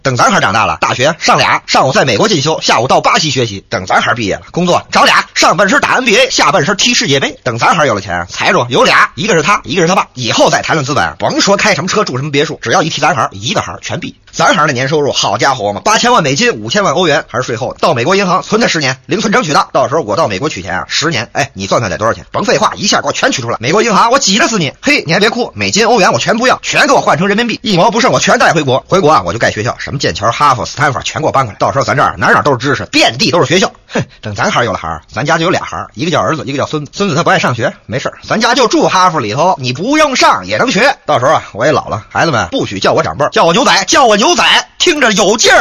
等咱孩长大了，大学上俩，上午在美国进修，下午到巴西学习。等咱孩毕业了，工作找俩，上半身打 NBA， 下半身踢世界杯。等咱孩有了钱，财主有俩，一个是他，一个是他爸。以后再谈论资本，甭说开什么车住什么别墅，只要一提咱孩，一个孩全毙。咱孩的年收入，好家伙嘛，8000万美金，5000万欧元，还是税后的。到美国银行存他10年，零存整取的。到时候我到美国取钱啊，10年，哎，你算算得多少钱？甭废话，一下给我全取出来。美国银行我挤得死你！嘿，你还别哭，美金欧元我全不要，全给我换成人民币，1毛不剩我全带回国。回国啊，我就盖学校，什么剑桥、哈佛、斯坦福全给我搬过来。到时候咱这儿哪都是知识，遍地都是学校。哼，等咱孩有了孩，咱家就有俩孩，一个叫儿子，一个叫孙子。孙子他不爱上学，没事，咱家就住哈佛里头，你不用上也能学。到时候啊，我也老了，孩子们不许叫我长辈，叫我牛仔，叫我牛仔，听着有劲儿。